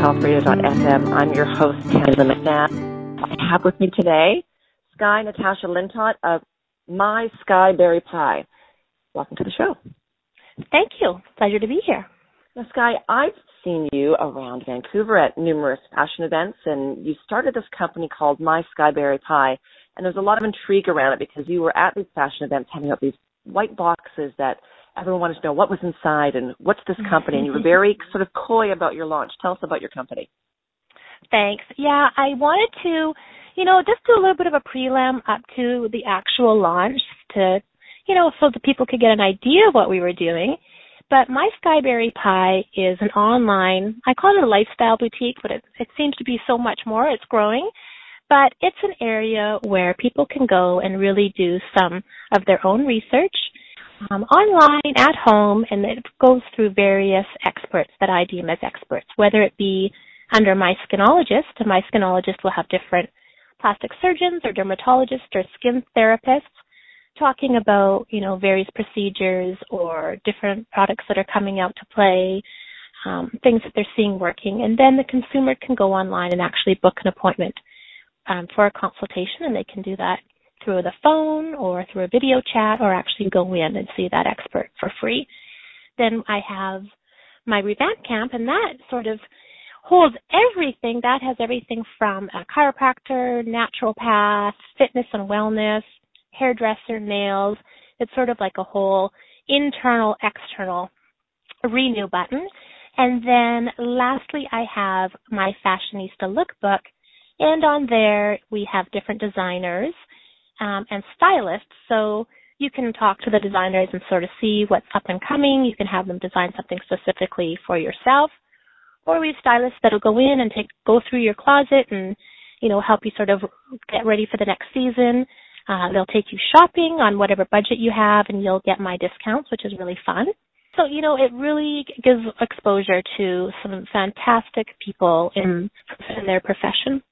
healthradio.fm. I'm your host, Canada McNabb. I have with me today Skye Natasha Lintott of My Skye Berry Pie. Welcome to the show. Thank you. Pleasure to be here. Now, Skye, I've seen you around Vancouver at numerous fashion events, and you started this company called My Skye Berry Pie, and there's a lot of intrigue around it because you were at these fashion events handing out these white boxes that everyone wanted to know what was inside and what's this company, and you were very sort of coy about your launch. Tell us about your company. Thanks. Yeah, I wanted to, just do a little bit of a prelim up to the actual launch to, so that people could get an idea of what we were doing. But My Skye Berry Pie is an online, I call it a lifestyle boutique, but it seems to be so much more. It's growing. But it's an area where people can go and really do some of their own research online, at home, and it goes through various experts that I deem as experts, whether it be under my skinologist, and my skinologist will have different plastic surgeons or dermatologists or skin therapists talking about, various procedures or different products that are coming out to play, things that they're seeing working. And then the consumer can go online and actually book an appointment for a consultation, and they can do that through the phone or through a video chat or actually go in and see that expert for free. Then I have my Revamp Camp, and that sort of holds everything. That has everything from a chiropractor, naturopath, fitness and wellness, hairdresser, nails. It's sort of like a whole internal, external renew button. And then lastly, I have my Fashionista Lookbook, and on there we have different designers and stylists, so you can talk to the designers and sort of see what's up and coming. You can have them design something specifically for yourself, or we have stylists that'll go in and go through your closet and, help you sort of get ready for the next season. They'll take you shopping on whatever budget you have, and you'll get my discounts, which is really fun. So, it really gives exposure to some fantastic people in their profession.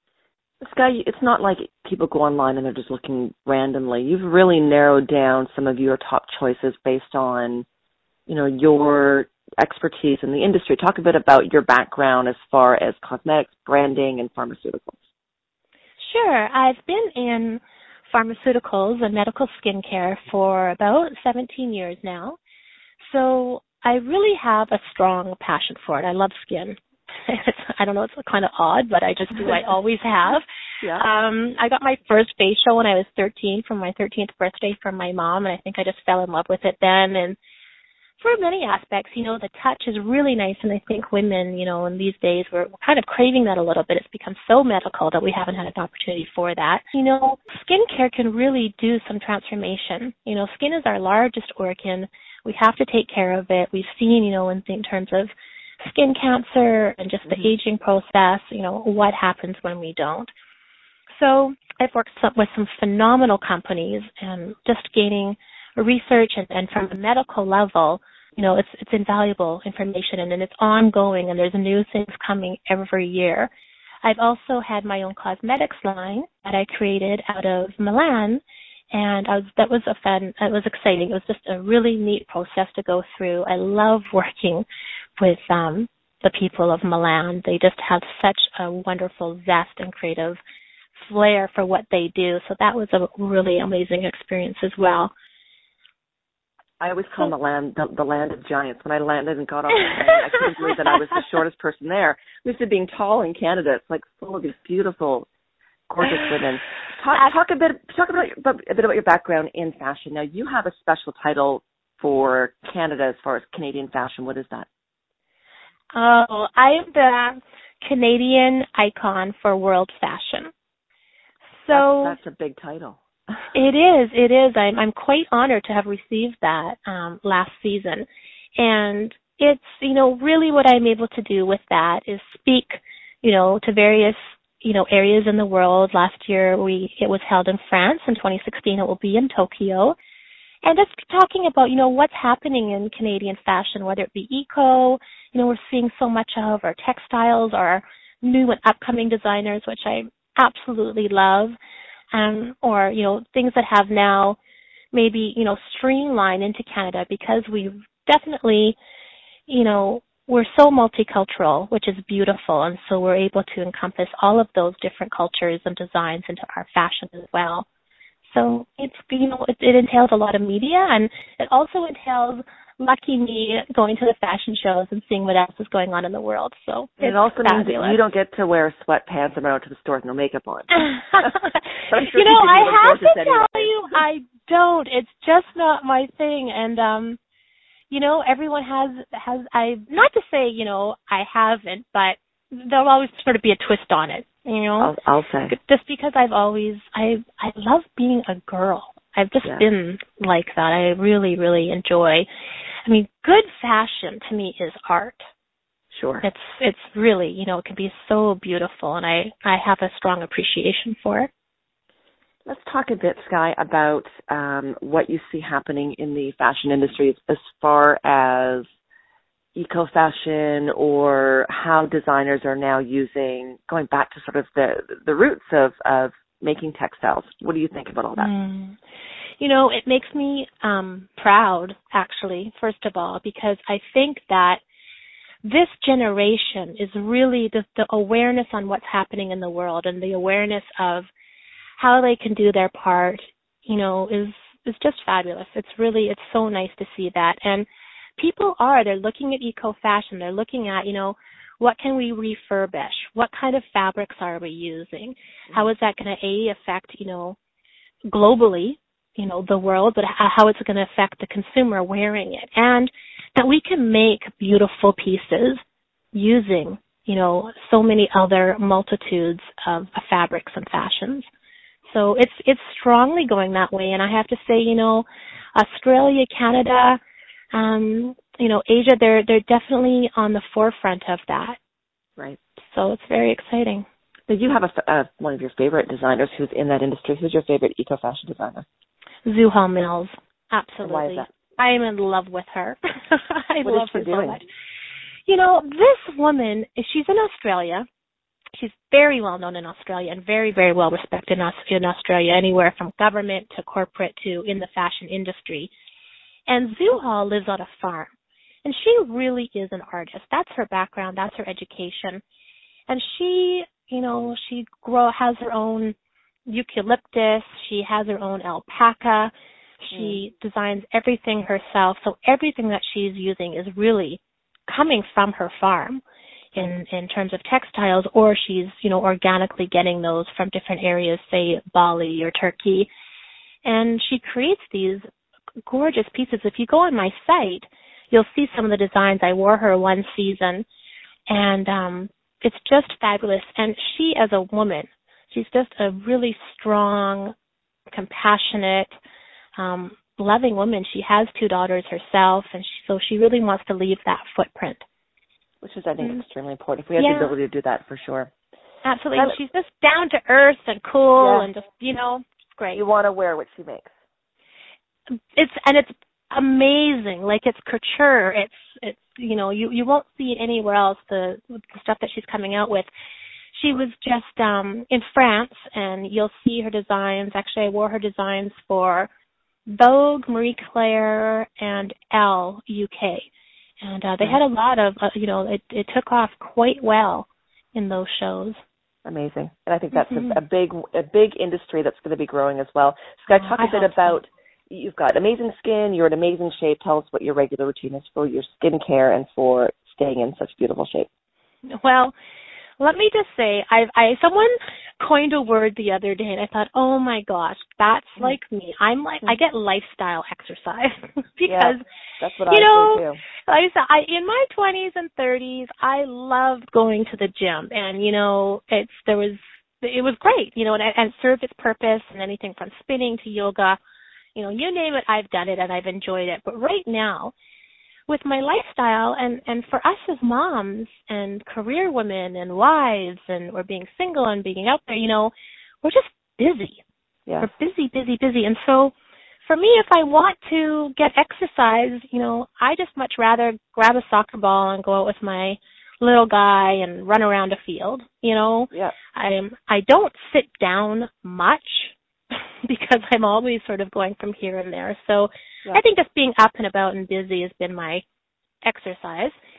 Skye, it's not like people go online and they're just looking randomly. You've really narrowed down some of your top choices based on, your expertise in the industry. Talk a bit about your background as far as cosmetics, branding, and pharmaceuticals. Sure. I've been in pharmaceuticals and medical skincare for about 17 years now. So I really have a strong passion for it. I love skin. I don't know, it's kind of odd, but I just do. I always have. Yeah. I got my first facial when I was 13 from my 13th birthday from my mom, and I think I just fell in love with it then. And for many aspects, the touch is really nice, and I think women, in these days, we're kind of craving that a little bit. It's become so medical that we haven't had an opportunity for that. Skincare can really do some transformation. Skin is our largest organ. We have to take care of it. We've seen, in terms of skin cancer and just the aging process, what happens when we don't. So I've worked with some phenomenal companies and just gaining research and from a medical level, it's invaluable information and it's ongoing and there's new things coming every year. I've also had my own cosmetics line that I created out of Milan, and it was exciting. It was just a really neat process to go through. I love working with the people of Milan. They just have such a wonderful zest and creative flair for what they do. So that was a really amazing experience as well. I always call Milan the land of giants. When I landed and got off the plane, I couldn't believe that I was the shortest person there. I'm used to being tall in Canada. It's like full of these beautiful, gorgeous women. Talk a bit about your background in fashion. Now, you have a special title for Canada as far as Canadian fashion. What is that? Oh, I am the Canadian icon for world fashion. So that's a big title. It is. I'm quite honored to have received that last season. And it's, really what I'm able to do with that is speak, to various, areas in the world. Last year it was held in France. In 2016 it will be in Tokyo. And just talking about, what's happening in Canadian fashion, whether it be eco, we're seeing so much of our textiles, our new and upcoming designers, which I absolutely love, or, things that have now maybe, streamlined into Canada because we've definitely, we're so multicultural, which is beautiful, and so we're able to encompass all of those different cultures and designs into our fashion as well. So it's, it entails a lot of media, and it also entails, lucky me, going to the fashion shows and seeing what else is going on in the world. So it also means that you don't get to wear sweatpants and run out to the store with no makeup on. Sure I have to tell you, I don't. It's just not my thing. And everyone has I not to say, I haven't, but there'll always sort of be a twist on it, I'll say. Just because I love being a girl. I've just been like that. I really, really enjoy. I mean, good fashion to me is art. Sure. It's really, it can be so beautiful, and I have a strong appreciation for it. Let's talk a bit, Skye, about what you see happening in the fashion industry as far as eco-fashion, or how designers are now going back to sort of the roots of making textiles. What do you think about all that? It makes me proud, actually, first of all, because I think that this generation is really the awareness on what's happening in the world, and the awareness of how they can do their part, is just fabulous. It's so nice to see that. And people they're looking at eco-fashion. They're looking at, what can we refurbish? What kind of fabrics are we using? How is that going to affect, globally, the world, but how it's going to affect the consumer wearing it? And that we can make beautiful pieces using, so many other multitudes of fabrics and fashions. So it's strongly going that way. And I have to say, Australia, Canada, Asia, they're definitely on the forefront of that. Right. So it's very exciting. So you have one of your favorite designers who's in that industry. Who's your favorite eco-fashion designer? Zuhal Mills. Absolutely. And why is that? I am in love with her. What love is she her doing? so much. This woman, she's in Australia. She's very well known in Australia and very, very well respected in Australia, anywhere from government to corporate to in the fashion industry. And Zuhal lives on a farm. And she really is an artist. That's her background. That's her education. And she, has her own eucalyptus. She has her own alpaca. She designs everything herself. So everything that she's using is really coming from her farm in terms of textiles, or she's, organically getting those from different areas, say Bali or Turkey. And she creates these gorgeous pieces. If you go on my site, you'll see some of the designs. I wore her one season, and it's just fabulous. And she, as a woman, she's just a really strong, compassionate, loving woman. She has 2 daughters herself, and so she really wants to leave that footprint. Which is, I think, extremely important. If we have the ability to do that, for sure. Absolutely. She's just down to earth and cool, and just, it's great. You want to wear what she makes. It's amazing. Like, it's couture. It's you won't see it anywhere else, the stuff that she's coming out with. She was just in France, and you'll see her designs. Actually, I wore her designs for Vogue, Marie Claire, and Elle UK. And they had a lot of, it took off quite well in those shows. Amazing. And I think that's a big industry that's going to be growing as well. Skye, talk a bit about, you've got amazing skin, you're in amazing shape. Tell us what your regular routine is for your skincare and for staying in such beautiful shape. Well, let me just say, someone coined a word the other day, and I thought, oh my gosh, that's like me. I get lifestyle exercise because, that's what I do too. Like I said, in my 20s and 30s, I loved going to the gym, and it was great, and it served its purpose, and anything from spinning to yoga, you name it, I've done it and I've enjoyed it. But right now, with my lifestyle, and for us as moms and career women and wives, and or being single and being out there, we're just busy. Yeah. We're busy. And so for me, if I want to get exercise, I just much rather grab a soccer ball and go out with my little guy and run around a field. Yeah. I don't sit down much because I'm always sort of going from here and there. So I think just being up and about and busy has been my exercise.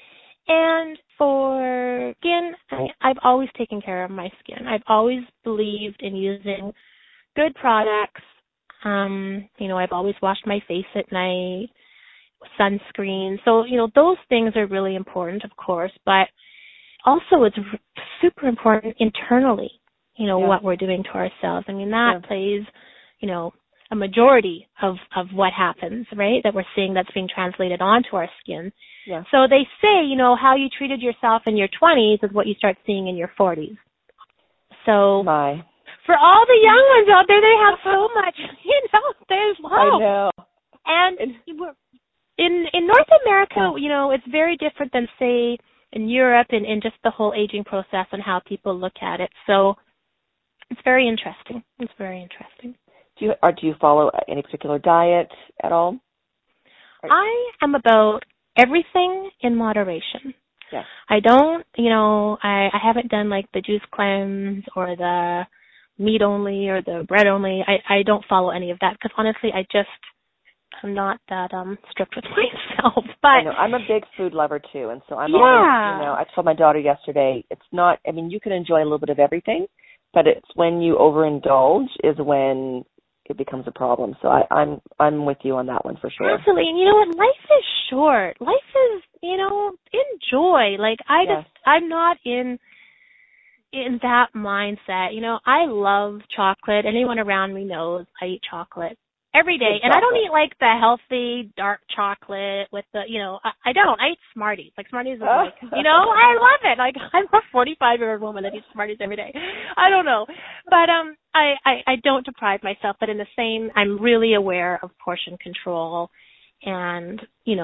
And for skin, I've always taken care of my skin. I've always believed in using good products. I've always washed my face at night, sunscreen. So, those things are really important, of course, but also it's super important internally, what we're doing to ourselves. I mean, that plays, a majority of what happens, right, that we're seeing that's being translated onto our skin. Yeah. So they say, how you treated yourself in your 20s is what you start seeing in your 40s. So for all the young ones out there, they have so much, there's hope. I know. And in North America, it's very different than, say, in Europe and in just the whole aging process and how people look at it. So it's very interesting. It's very interesting. Do you follow any particular diet at all? I am about everything in moderation. Yes. I don't, I haven't done like the juice cleanse or the meat only or the bread only. I don't follow any of that because honestly, I'm not that strict with myself. But I know. I'm a big food lover too, and so I'm always, I told my daughter yesterday, it's not, you can enjoy a little bit of everything, but it's when you overindulge is when it becomes a problem. So I'm with you on that one for sure. Absolutely. And you know what? Life is short. Life is, enjoy. Like I'm not in that mindset. I love chocolate. Anyone around me knows I eat chocolate every day. And I don't eat like the healthy dark chocolate with the, I don't. I eat Smarties. Like Smarties is like, I love it. Like I'm a 45-year-old woman that eats Smarties every day. I don't know. But I don't deprive myself, but in the same, I'm really aware of portion control and,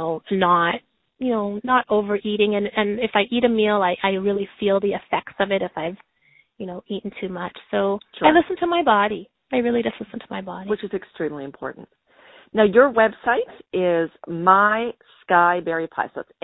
not overeating. And if I eat a meal, I really feel the effects of it if I've, eaten too much. So I listen to my body. I really just listen to my body. Which is extremely important. Now, your website is My Sky Berry Pie. So it's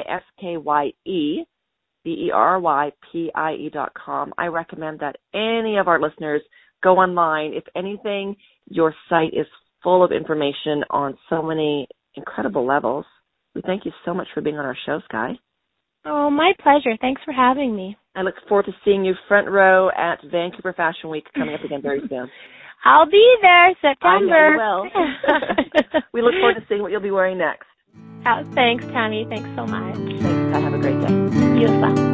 MySkyBerryPie.com. I recommend that any of our listeners go online. If anything, your site is full of information on so many incredible levels. We thank you so much for being on our show, Sky. Oh, my pleasure. Thanks for having me. I look forward to seeing you front row at Vancouver Fashion Week coming up again very soon. I'll be there September. I know you will. We look forward to seeing what you'll be wearing next. Thanks, Tammy. Thanks so much. Thanks, Sky. Have a great day. You as well.